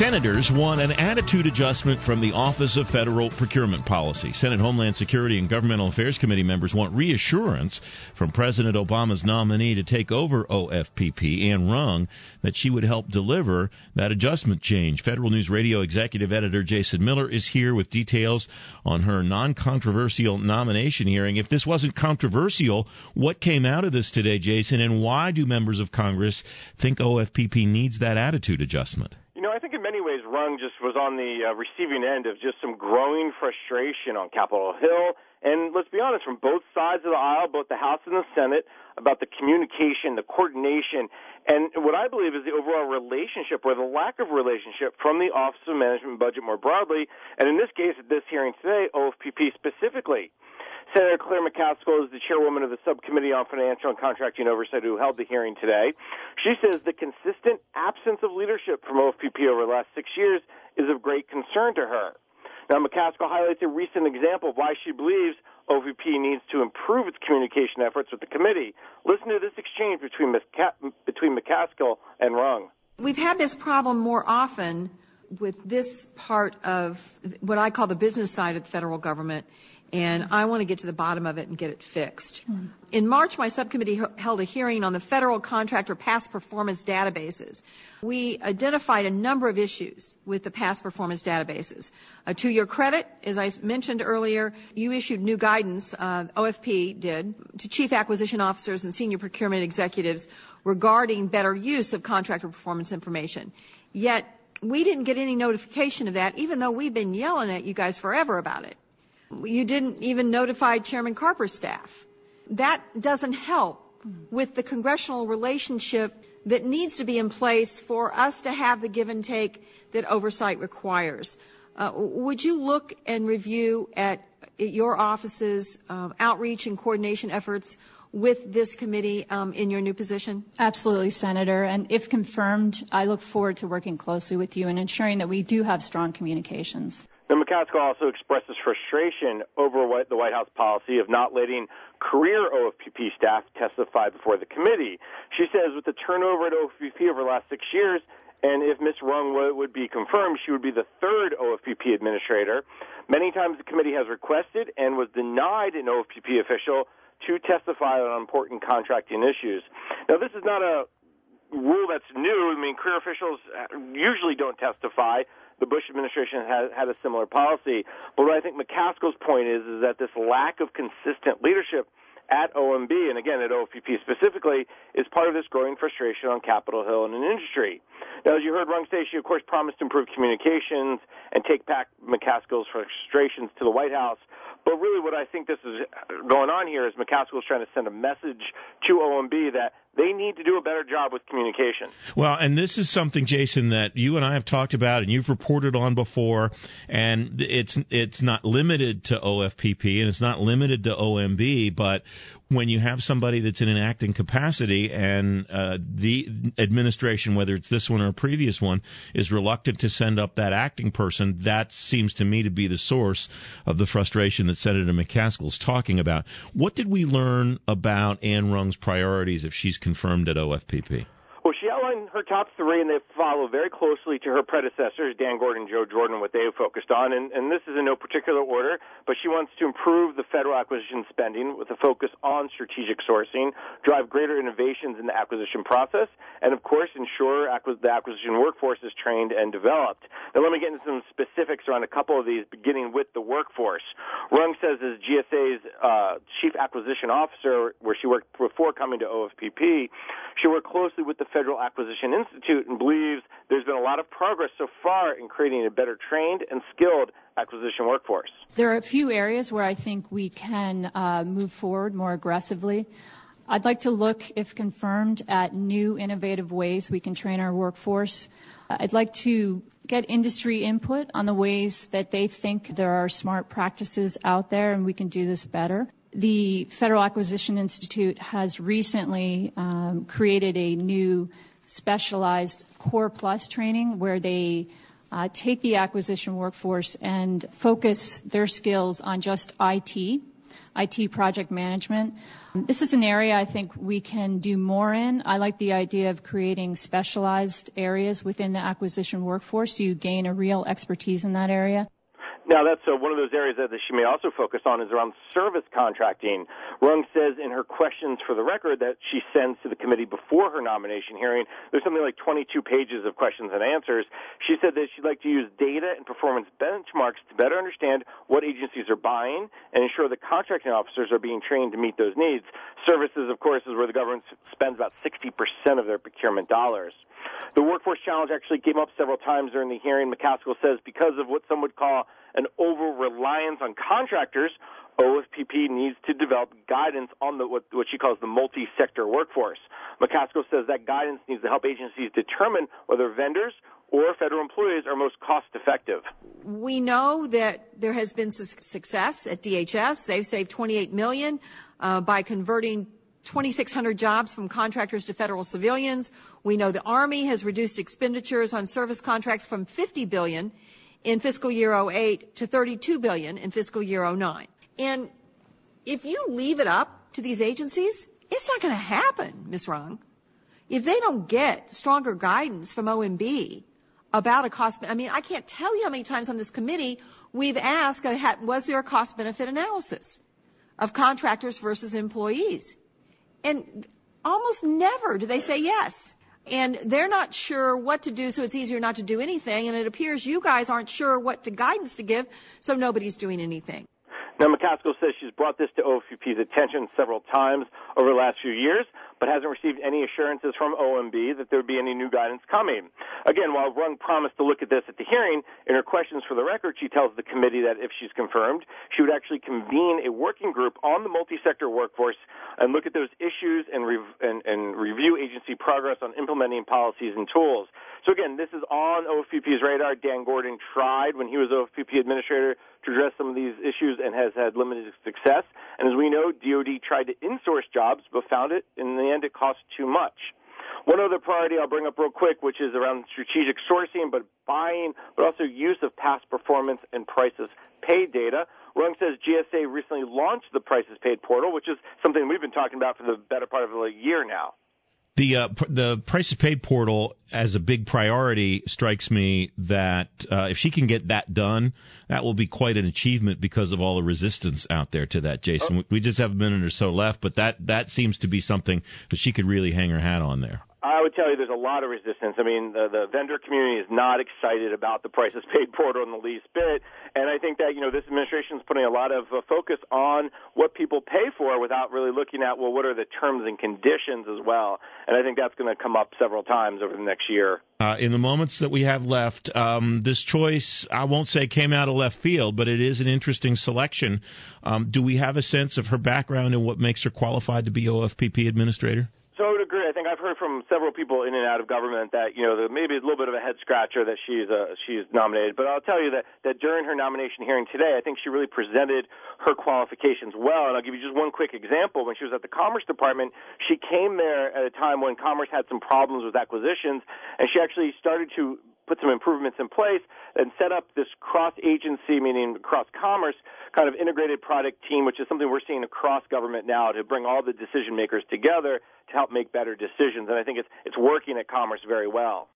Senators want an attitude adjustment from the Office of Federal Procurement Policy. Senate Homeland Security and Governmental Affairs Committee members want reassurance from President Obama's nominee to take over OFPP, Anne Rung, that she would help deliver that adjustment change. Federal News Radio Executive Editor Jason Miller is here with details on her non-controversial nomination hearing. If this wasn't controversial, what came out of this today, Jason, and why do members of Congress think OFPP needs that attitude adjustment? I think in many ways Rung just was on the receiving end of just some growing frustration on Capitol Hill. And let's be honest, from both sides of the aisle, both the House and the Senate, about the communication, the coordination, and what I believe is the overall relationship or the lack of relationship from the Office of Management and Budget more broadly, and in this case, at this hearing today, OFPP specifically. Senator Claire McCaskill is the chairwoman of the Subcommittee on Financial and Contracting Oversight who held the hearing today. She says the consistent absence of leadership from OFPP over the last 6 years is of great concern to her. Now, McCaskill highlights a recent example of why she believes OFPP needs to improve its communication efforts with the committee. Listen to this exchange between McCaskill and Rung. We've had this problem more often with this part of what I call the business side of the federal government, and I want to get to the bottom of it and get it fixed. In March, my subcommittee held a hearing on the federal contractor past performance databases. We identified a number of issues with the past performance databases. To your credit, as I mentioned earlier, you issued new guidance, OFP did, to chief acquisition officers and senior procurement executives regarding better use of contractor performance information. Yet, we didn't get any notification of that, even though we've been yelling at you guys forever about it. You didn't even notify Chairman Carper's staff. That doesn't help with the congressional relationship that needs to be in place for us to have the give and take that oversight requires. Would you look and review at your office's outreach and coordination efforts with this committee in your new position? Absolutely, Senator. And if confirmed, I look forward to working closely with you and ensuring that we do have strong communications. Now, McCaskill also expresses frustration over the White House policy of not letting career OFPP staff testify before the committee. She says with the turnover at OFPP over the last 6 years, and if Ms. Rung would be confirmed, she would be the third OFPP administrator. Many times the committee has requested and was denied an OFPP official to testify on important contracting issues. Now, this is not a rule that's new. I mean, career officials usually don't testify. The Bush administration had a similar policy. But what I think McCaskill's point is that this lack of consistent leadership at OMB, and again at OFPP specifically, is part of this growing frustration on Capitol Hill and in industry. Now, as you heard Rung say, she, of course, promised to improve communications and take back McCaskill's frustrations to the White House. But really what I think this is going on here is McCaskill's trying to send a message to OMB that they need to do a better job with communication. Well, and this is something, Jason, that you and I have talked about and you've reported on before, and it's not limited to OFPP and it's not limited to OMB, but when you have somebody that's in an acting capacity and the administration, whether it's this one or a previous one, is reluctant to send up that acting person, that seems to me to be the source of the frustration that Senator McCaskill's talking about. What did we learn about Anne Rung's priorities if she's confirmed at OFPP? Well, she outlined her top three, and they follow very closely to her predecessors, Dan Gordon and Joe Jordan, what they have focused on. And this is in no particular order, but she wants to improve the federal acquisition spending with a focus on strategic sourcing, drive greater innovations in the acquisition process, and, of course, ensure the acquisition workforce is trained and developed. Now, let me get into some specifics around a couple of these, beginning with the workforce. Rung says as GSA's chief acquisition officer, where she worked before coming to OFPP, she worked closely with the Federal Acquisition Institute and believes there's been a lot of progress so far in creating a better trained and skilled acquisition workforce. There are a few areas where I think we can move forward more aggressively. I'd like to look, if confirmed, at new innovative ways we can train our workforce. I'd like to get industry input on the ways that they think there are smart practices out there and we can do this better. The Federal Acquisition Institute has recently created a new specialized Core Plus training where they take the acquisition workforce and focus their skills on just IT IT project management. This is an area I think we can do more in. I like the idea of creating specialized areas within the acquisition workforce so you gain a real expertise in that area. Now, that's one of those areas that she may also focus on is around service contracting. Rung says in her questions for the record that she sends to the committee before her nomination hearing, there's something like 22 pages of questions and answers. She said that she'd like to use data and performance benchmarks to better understand what agencies are buying and ensure that contracting officers are being trained to meet those needs. Services, of course, is where the government spends about 60% of their procurement dollars. The workforce challenge actually came up several times during the hearing. McCaskill says because of what some would call an over-reliance on contractors, OFPP needs to develop guidance on what she calls the multi-sector workforce. McCaskill says that guidance needs to help agencies determine whether vendors or federal employees are most cost-effective. We know that there has been success at DHS. They've saved $28 million by converting 2,600 jobs from contractors to federal civilians. We know the Army has reduced expenditures on service contracts from $50 billion in fiscal year 08 to $32 billion in fiscal year 09. And if you leave it up to these agencies, it's not going to happen, Ms. Rung. If they don't get stronger guidance from OMB about a cost, I can't tell you how many times on this committee we've asked, was there a cost-benefit analysis of contractors versus employees? And almost never do they say yes. And they're not sure what to do, so it's easier not to do anything. And it appears you guys aren't sure what guidance to give, so nobody's doing anything. Now, McCaskill says she's brought this to OFPP's attention several times over the last few years, but hasn't received any assurances from OMB that there would be any new guidance coming. Again, while Rung promised to look at this at the hearing, in her questions for the record, she tells the committee that if she's confirmed, she would actually convene a working group on the multi-sector workforce and look at those issues and review agency progress on implementing policies and tools. So again, this is on OFPP's radar. Dan Gordon tried when he was OFPP administrator to address some of these issues and has had limited success. And as we know, DOD tried to insource jobs but found it in the end it cost too much. One other priority I'll bring up real quick, which is around strategic sourcing, but buying, but also use of past performance and prices paid data. Rung says GSA recently launched the Prices Paid portal, which is something we've been talking about for the better part of a year now. The Prices Paid portal as a big priority strikes me that if she can get that done, that will be quite an achievement because of all the resistance out there to that, Jason. We just have a minute or so left, but that seems to be something that she could really hang her hat on there. I would tell you there's a lot of resistance. I mean, the vendor community is not excited about the Prices Paid portal in the least bit. And I think that, this administration is putting a lot of focus on what people pay for without really looking at, well, what are the terms and conditions as well. And I think that's going to come up several times over the next year. In the moments that we have left, this choice, I won't say came out of left field, but it is an interesting selection. Do we have a sense of her background and what makes her qualified to be OFPP administrator? So I would agree. I think I've heard from several people in and out of government that, maybe a little bit of a head scratcher that she's nominated. But I'll tell you that during her nomination hearing today, I think she really presented her qualifications well. And I'll give you just one quick example. When she was at the Commerce Department, she came there at a time when Commerce had some problems with acquisitions, and she actually started to put some improvements in place and set up this cross-agency, meaning cross-commerce, kind of integrated product team, which is something we're seeing across government now to bring all the decision makers together to help make better decisions. And I think it's working at Commerce very well.